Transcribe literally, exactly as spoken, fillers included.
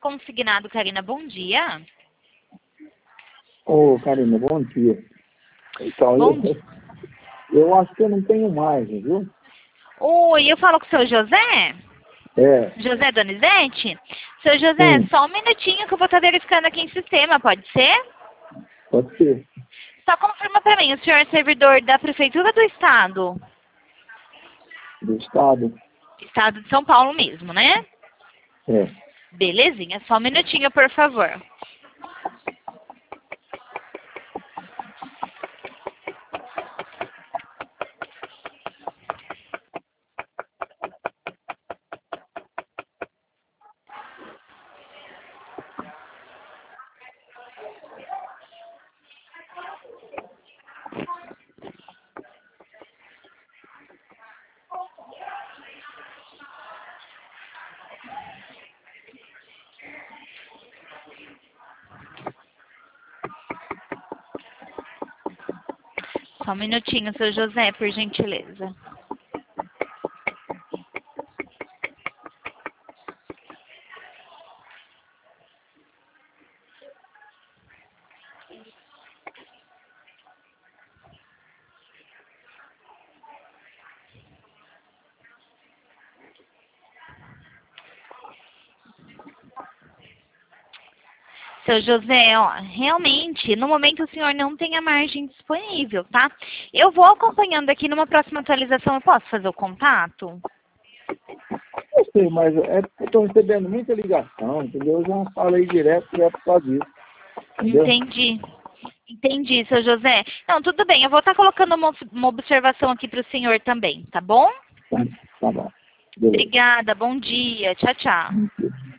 Consignado, Karina, bom dia. Ô, Karina, bom dia. Então, Bom eu, dia. eu acho que eu não tenho margem, viu? Oi, eu falo com o seu José? É, José Donizete? Seu José, sim, só um minutinho que eu vou estar verificando aqui em sistema, pode ser? pode ser. Só confirma para mim, o senhor é servidor da Prefeitura do Estado? Do Estado. Estado de São Paulo mesmo, né? É. Belezinha, só um minutinho, por favor. Só um minutinho, seu José, por gentileza. Seu José, ó, realmente, no momento o senhor não tem a margem disponível, tá? Eu vou acompanhando aqui numa próxima atualização, eu posso fazer o contato? Eu sei, mas é porque eu estou recebendo muita ligação, entendeu? Eu já falei direto que é por causa disso, entendeu? Entendi. Entendi, seu José. Não, tudo bem, eu vou estar colocando uma, uma observação aqui para o senhor também, tá bom? Tá, tá bom. Beleza. Obrigada, bom dia, tchau, tchau.